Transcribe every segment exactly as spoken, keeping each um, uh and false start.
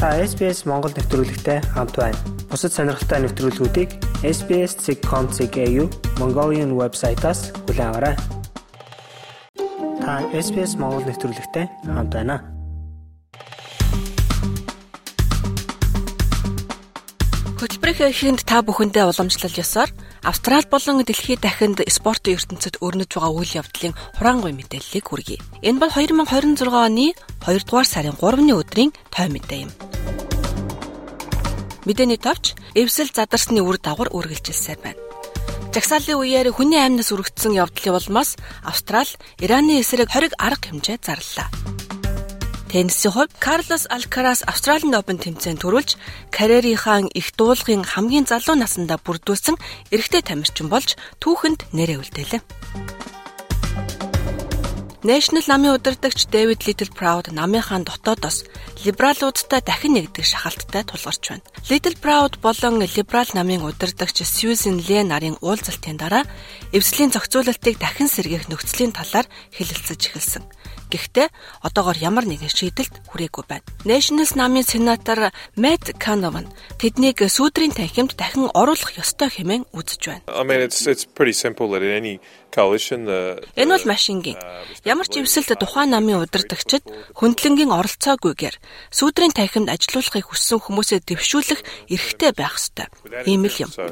Та эс би эс Монгол нэвтрүүлэгтэй хамт байна. Бусад сонирхолтой нэвтрүүлгүүдийг эс би эс dot com dot a u Mongolian вебсайтаас хүлээн аваарай. Та эс би эс Монгол нэвтрүүлэгтэй хамт байна. Хөтөлбөрийн эхэнд та бүхэндээ уламжлал ёсоор Австрали болон дэлхийн дахинд спортын ертөнцид өрнөж байгаа үйл явдлын хураангуй мэдээллийг хүргэе. Энэ бол two thousand twenty-six оны хоёрдугаар сарын гуравны өдрийн той мэдээ юм. Мэдээний товч эвсэл задарсны үр дагавар үргэлжилсээр байна. Жагсаалын үеэр хүний амьнаас үргэлжсэн явдлын улмаас Австрали Ираны эсрэг twenty арга хэмжээ зарлалаа. Теннисийн хувьд Карлос Алкарас Австралийн Open тэмцээнд төрүүлж карьерийнхаа их дуулгын хамгийн залуу насндаа бүрдүүлсэн эрэгтэй тамирчин болж түүхэнд нэрээ үлдээлээ. National намын удирдагч David Littleproud намынхаа дотоодоос либералуудтай дахин нэгдэх шахалттай тулгарч байна. Littleproud болон либерал намын удирдагч Susan Lee нарын уулзалтын дараа эвслийн зохицуулалтыг дахин сэргээх нөхцөлийн талаар хэлэлцэж эхэлсэн. Гэхдээ одоогоор ямар нэгэн шийдэлд хүрээгүй байна. Nationals намын сенатор Matt Canavan тэднийг сүүдрийн танхимд дахин оруулах ёстой хэмээн үзэж байна. I mean it's it's pretty simple that in any coalition the Энэ бол маш энгийн. Ямар ч эвсэлд тухайн намын удирдагчид хөндлөнгийн оролцоогүйгээр сүүдрийн танхимд ажилуулахыг хүссэн хүмүүсээ дэвшүүлэх эрхтэй байх ёстой. Ийм л юм.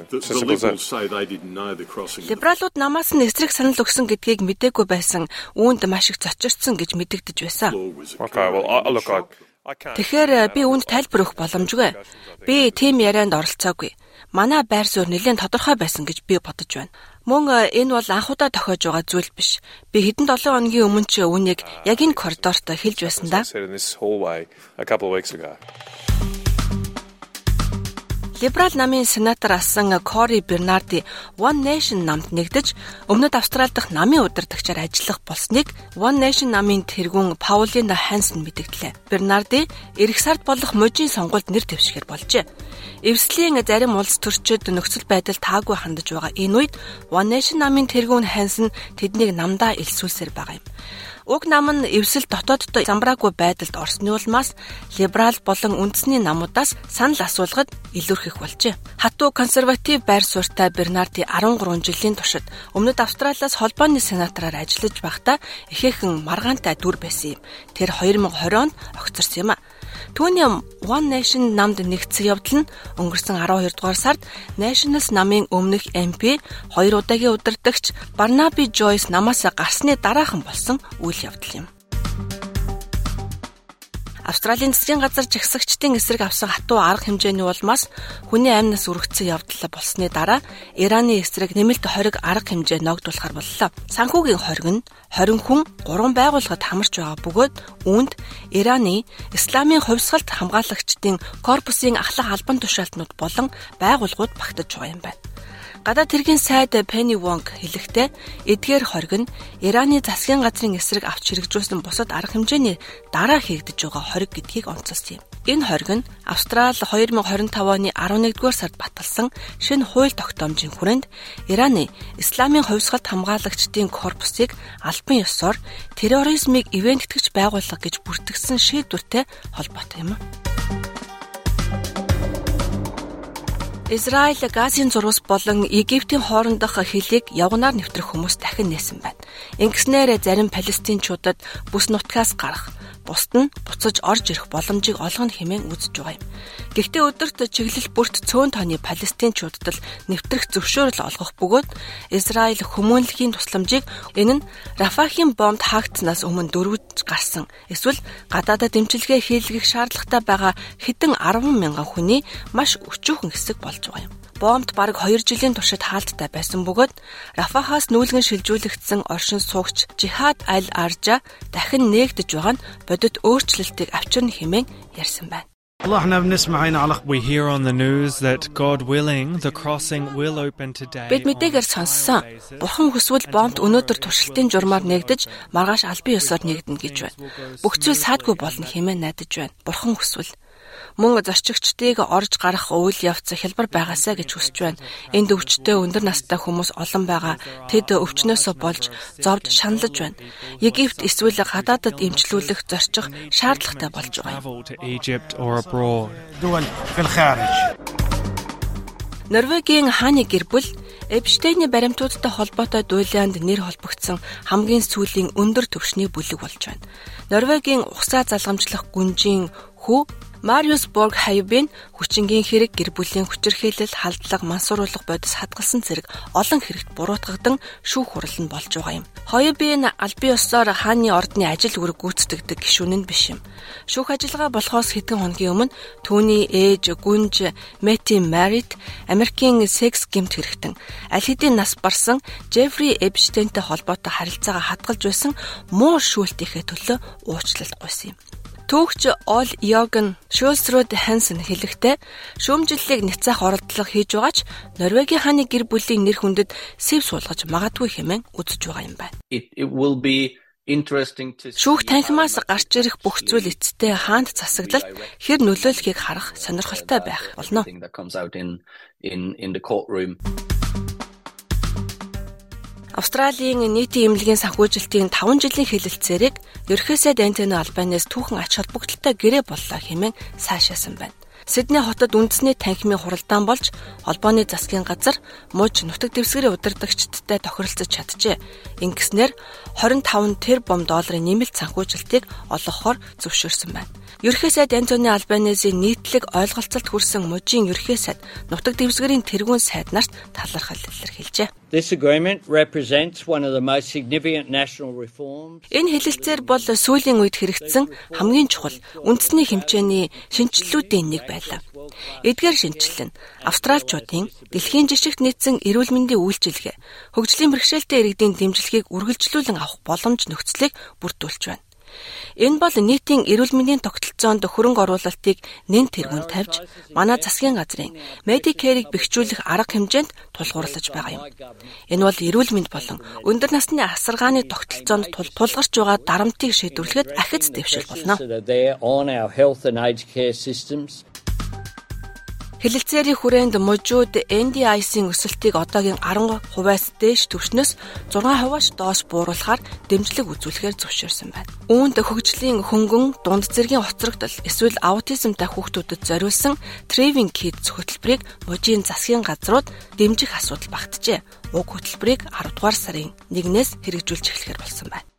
Либералууд намаас нь эсрэг санал өгсөн гэдгийг мэдээгүй байсан үүнд маш их зочирдсан гэж мэдэгдэж байсан. Okay, well I, look I I can't. Тэгэхээр би үүнд тайлбар өгөх боломжгүй. Би тийм ярианд оролцоогүй. Манай байр суурь нэлээд тодорхой байсан гэж би бодож байна. Мөн энэ бол анх удаа тохиож байгаа зүйл биш. Би хэдэн долоо хоногийн өмнө ч үүнийг яг энэ коридорт хэлж байсан да. Либерал намын сенатор асан Кори Бернарди One Nation намд нэгдэж өмнөд Австрали дахь намын удирдагчаар ажиллах болсныг One Nation намын тэргүүн Паулина Хансен мэдэгдлээ. Бернарди эх сард болох мужийн сонгуульд нэр дэвшгээр болжээ. Эвслийн зарим улс төрчид нөхцөл байдал таагүй хандаж байгаа энэ үед One Nation намын тэргүүн Хансен тэднийг намдаа элсүүлсээр байгаа юм. Уг нам нь эвсэл дотооддоо замбраагүй байдалд орсны улмаас либерал болон үндэсний намуудаас санал асуулгад илүүрхэх болжээ. Хатуу консерватив байр суурьтай Бернарди13 жилийн туршид өмнөд Австралиас холбооны сенатораар ажиллаж байхдаа ихээхэн маргаантай дүр байсан юм. Тэр twenty twenty онд огцорсон юм а. Түүний One Nation намд нэгдсэн явдал нь өнгөрсөн twelve дугаар сард Nationals намын өмнөх эм пи хоёр удаагийн удирдагч Barnaby Joyce намаас гарсны дараахан болсон үйл явдал юм. Австралийн засгийн газар жагсагчдын эсрэг авсан хатуу арга хэмжээний улмаас хүний амьнаас үргэлжсэн явдал болсны дараа Ираны эсрэг нэмэлт twenty арга хэмжээ ногдуулахар боллоо. Санхүүгийн хориг нь twenty хүн гурван байгууллагад хамарч байгаа бөгөөд үүнд Ираны Исламын хувьсгалт хамгаалагчдын корпусын ахлах албан тушаалтнууд болон байгууллагууд багтаж байгаа юм байна. Гадаад хэргийн сайд Penny Wong хэлэхдээ эдгээр хориг нь Ираны засгийн газрын эсрэг авч хэрэгжүүлсэн бусад арга хэмжээний дараа хийгдэж байгаа хориг гэдгийг онцолсон юм. Энэ хориг нь Австрали twenty twenty-five оны eleven дугаар сард баталсан шинэ хууль тогтоомжийн хүрээнд Ираны Исламын хувьсгалт хамгаалагчдын корпусыг албан ёсоор терроризмыг ивэнтгэгч байгууллага гэж бүртгэсэн шийдвэртэй холбоотой юм. Израиль Газын зурвас болон Египтийн хоорондох хилийг явганаар нэвтрэх хүмүүс дахин нээсэн байна. Ингэснээр зарим палестинчуудад бүс нутгаас гарах, бусд нь буцаж орж ирэх боломжийг олгоно хэмээн үзэж байгаа юм. Гэхдээ өдөрт чиглэл бүрт цөөн тооны палестинчуудад л нэвтрэх зөвшөөрөл олгох бөгөөд Израиль хүмүүнлэгийн тусламжийг энэ нь Рафахын бомбд хаагдсанаас өмнө дөрвөж гарсан. Эсвэл гадаадад дэмчилгээ хийлгэх шаардлагатай байгаа хэдэн ten мянган хүний маш өчүүхэн хэсэг болж байгаа юм. Бомбд бараг two жилийн туршид хаалттай байсан бөгөөд Рафахаас нүүлгэн шилжүүлэгдсэн оршин суугч Жихад Аль-Аржа дахин нээгдэж байгаа нь бодит өөрчлөлтийг авчирна хэмээн ярьсан байна. We hear on the news that God willing the crossing will open today. Бид мэдээгээр сонссон. Бурхан хүсвэл бомбд өнөөдөр туршилтын журмаар нэгдэж маргааш албан ёсоор нэгдэнэ гэж байна. Бүх зүйл саадгүй болно хэмээн найдаж байна. Бурхан хүсвэл Мөн зорчигчдыг орж гарах үйл явц хялбар байгаасаа гэж хүсэж байна. Энд өвчтөе өндөр настай хүмүүс олон байгаа. Тэд өвчнөөсөө болж зовд шаналж байна. Египт эсвэл гадаадад эмчлүүлэх зорчих шаардлагатай болж байгаа юм. Норвегийн хааны гэр бүл Эпштейний баримтуудтай холбоотой дуйлаанд нэр холбогдсон хамгийн сүүлийн өндөр түвшний бүлэг болж байна. Норвегийн ухсаа залгамжлах гүнжийн хүү Мариус Борг Хайбын хүчингийн хэрэг гэр бүлийн хүчирхийлэл, халдлага, мансууруулах бодис хадгалсан зэрэг олон хэрэгт буруутгагдан шүүх хурал нь болж байгаа юм. Хайбын албан ёсоор хааны ордны ажил үүрэг гүйцэтгэдэг гишүүн нь биш юм. Шүүх ажиллагаа болохоос хэдэн хоногийн өмнө түүний ээж гүнж Мэти Марит Америкийн секс гэмт хэрэгтэн аль хэдийн нас барсан Жеффри Эпштейнтэй холбоотой харилцаагаа хадгалж байсан муу шүүлтийнхээ төлөө уучлалт гуйсан юм. Түүхч Ол Йорген Шулсрud Хансен хэлэхдээ шүүмжлэлийг няцаах оролдлого хийж байгаа ч Норвегийн хааны гэр бүлийн нэр хүндэд сэв суулгаж магадгүй хэмээн үзэж байгаа юм байна. Шүүх танхимаас гарч ирэх бүх зүйл эцэстээ хаанд засаглалт хэр нөлөөлөхийг харах сонирхолтой байх болно. Австралийн нийтийн эмнэлгийн санхүүжилтийн таван жилийн хэлэлцээрийг ерөнхий сайд Антони Албанес түүхэн ач холбогдолтой гэрээ боллоо хэмээн сайшаасан байна. Сидней хотод үндэсний танхимын хуралдаан болж холбооны засгийн газар муж нутаг дэвсгэрийн удирдагчдтай тохиролцож чаджээ. Ингэснээр двадцать пять тэрбум долларын нэмэлт санхүүжилтийг олгохоор зөвшөөрсөн байна. Ерөнхий сайд Антони Албанесийн нийтлэг ойлголцолд хүрсэн мужийн ерөнхий сайд нутаг дэвсгэрийн тэргүүн сайд нарт талархал илэрхийлжээ. This agreement represents one of the most significant national reforms. Энэ хэлэлцээр бол сүүлийн үед хэрэгжсэн хамгийн чухал үндэсний хэмжээний шинжилгүүдийн нэг байлаа. Эдгээр шинжилэл нь австралчуудын дэлхийн жишгт нийцсэн эрүүл мэндийн үйлчилгээ, хөгжлийн бэрхшээлтэй иргэдийн дэмжлэгийг үргэлжлүүлэн авах боломж нөхцөлийг бүрдүүлж байна. Энэ бол нийтийн эрүүл мэндийн тогтолцоонд хөрөнгө оруулалтыг нэн тэргүүн тавьж, манай засгийн газрын Medicare-ийг бэхжүүлэх арга хэмжээнд тулгуурлаж байгаа юм. Энэ бол эрүүл мэнд болон өндөр насны асаргааны тогтолцоонд тулгарч байгаа дарамтыг шийдвэрлэхэд ахиц дэвшил болно. Хэлэлцээрийн хүрээнд мужууд эн ди ай-ийн өсөлтийг одоогийн арван хувиас дээш түвшнээс зургаан хувиас доош бууруулахаар дэмжлэг үзүүлэхээр зөвшөөрсөн байна. Үүнд хөгжлийн хөнгөн, дунд зэргийн хоцрогдол эсвэл аутизмтай хүүхдүүдэд зориулсан Thriving Kids хөтөлбөрийг мужийн засгийн газрууд дэмжих асуудал багтжээ. Уг хөтөлбөрийг аравдугаар сарын нэгнээс хэрэгжүүлж эхлэхээр болсон байна.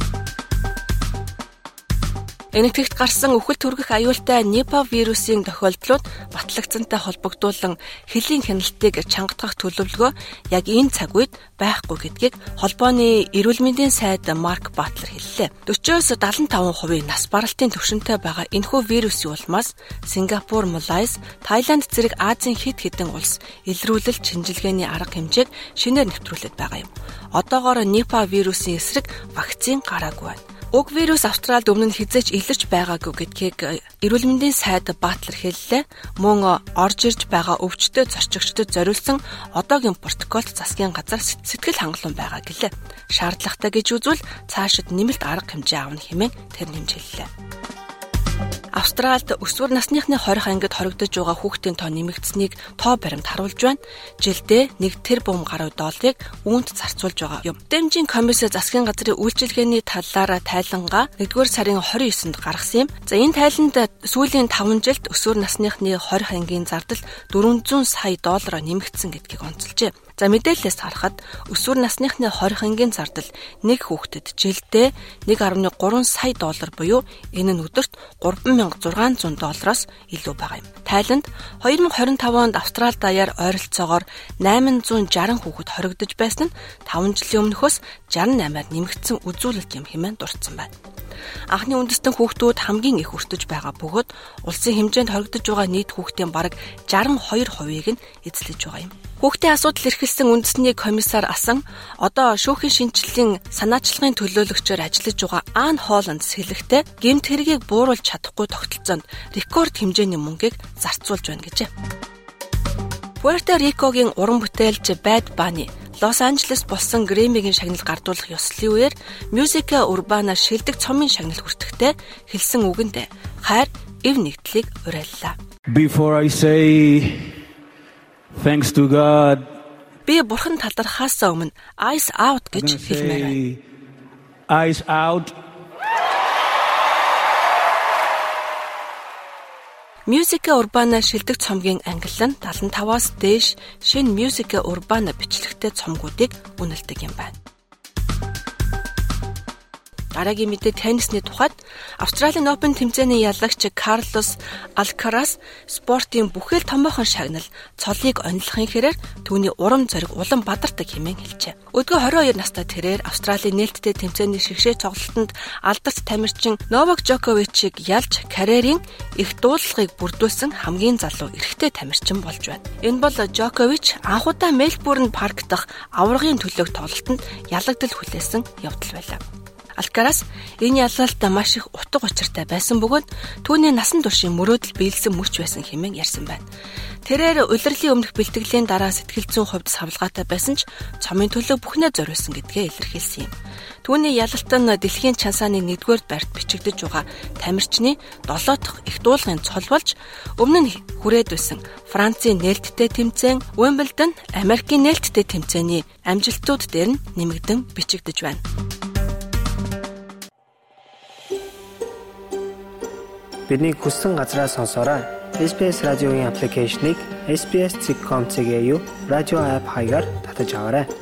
Энэтхэгт гарсан үхэл түргэх аюултай Нипа вирусын тохиолдлууд батлагдсантай холбогдуулан хэлийн хяналтыг чангатгах төлөвлөгөө яг энэ цаг үед байхгүй гэдгийг холбооны эрүүл мэндийн сайд Марк Батлер хэллээ. forty-с seventy-five percent нас баралтын түвшинтэй байгаа энэхүү вирусын улмаас Сингапур, Малайз, Таиланд зэрэг Азийн хэд хэдэн улс илрүүлэл шинжилгээний арга хэмжээг шинээр нэвтрүүлээд байгаа юм. Одоогоор Нипа вирусын эсрэг вакцин гараагүй байна. Уг вирус Австралид өмнө нь хизээч илэрч байгаагүй гэдгийг эрүүл мэндийн сайд Батлер хэллээ. Мөн орж ирж байгаа өвчтөе зорчигчдод зориулсан одоогийн протоколд засгийн газар сэтгэл хангалуун байгаа гэлээ. Шаардлагатай гэж үзвэл цаашид нэмэлт арга хэмжээ авна хэмээн тэр нэмж хэллээ. Австралид өсвөр насныхны хорих ангид хоригдож байгаа хүүхдийн тоо нэмэгдсэнийг тоо баримт харуулж байна. Жилдээ нэг тэрбум гаруй долларыг үүнд зарцуулж байгаа юм. Дэмжийн комисс засгийн газрын үйлчилгээний талаар тайлангаа нэгдүгээр сарын twenty-ninth-нд гаргасан юм. За энэ тайланд сүүлийн таван жилд өсвөр насныхны хорих ангийн зардал four hundred сая доллараар нэмэгдсэн гэдгийг онцолжээ. За мэдээлэлээс харахад өсвөр насныхны хорих ангийн зардал нэг хүүхдэд жилдээ one point three сая доллар буюу энэ нь өдөрт three thousand six hundred доллароос илүү байгаа юм. Тайланд twenty twenty-five онд Австрали даяар ойролцоогоор eight hundred sixty хүүхэд хоригдож байсан нь five жилийн өмнөхөөс sixty-eight-аар нэмэгдсэн үзүүлэлт юм хэмээн дурдсан байна. Анхны үндэстэн хүүхдүүд хамгийн их өртөж байгаа бөгөөд улсын хэмжээнд хоригдож байгаа нийт хүүхдийн бараг sixty-two percent-ийг нь эзлэж байгаа юм. Хүүхдийн асуудал эрхэлсэн үндэсний комиссар асан одоо шүүхийн шинжиллийн санаачлагын төлөөлөгчөөр ажиллаж байгаа Ан Холланд хэлэхдээ гэмт хэргийг бууруулж чадахгүй тогтолцоонд рекорд хэмжээний мөнгийг зарцуулж байна гэжээ. Пуэрто Рикогийн уран бүтээлч Bad Bunny Лос Анжелес болсон Грэммигийн шагнал гардуулах ёслолын үеэр Musica Urbana шилдэг цомын шагнал хүртэхдээ хэлсэн үгэнд хайр эв нэгдлийг уриаллаа. Before I say thanks to God, би бурхан талархаасаа өмнө eyes out гэж хэлмээр байна. Eyes out. Musica Urbana шилдэг цомгийн англи нь талан таваас дээш шинэ Musica Urbana бичлэгтэй цомгуудыг үнэлдэг юм байна. Дараагийн мэдээ теннисний тухайд Australian Open тэмцээний ялагч Карлос Алкарас спортын бүхэл томоохон шагнал цолыг онилохын хэрээр түүний урам зориг улам бадардаг хэмээн хэлжээ. Өдгөө хорин хоёр настай тэрээр Австралийн нээлттэй тэмцээний шигшээ цогцолтод алдарт тамирчин Новак Джоковичийг ялж карьерийн их дуулалгыг бүрдүүлсэн хамгийн залуу эрэгтэй тамирчин болж байна. Энэ бол Джокович анхудаа Мельбурн парк дахь аваргын төлөөх тоглолтод ялагдал хүлээсэн явдал байлаа. Алкарас энэ ялалт маш их утга учиртай байсан бөгөөд түүний насан туршийн мөрөөдөл биелсэн мөч байсан хэмээн ярьсан байна. Тэрээр улирлын өмнөх бэлтгэлийн дараа сэтгэл зүйн хувьд савлгаатай байсан ч цомын төлөө бүхнээ зориулсан гэдгээ илэрхийлсэн юм. Түүний ялалт нь дэлхийн чансааны нэгдүгээр байрт бичигдэж байгаа тамирчны долоо дахь их дуулгын цол болж өмнө нь хүрээд байсан Францын нээлттэй тэмцээн, Уимблдон, Америкийн нээлттэй тэмцээний амжилтууд дээр нь нэмэгдэн бичигдэж байна. Бидний хүссэн газраа сонсоорой. эс би эс радиогийн аппликейшнийг эс би эс точка ком точка эй ю радио апп хаягаар татаж аваарай.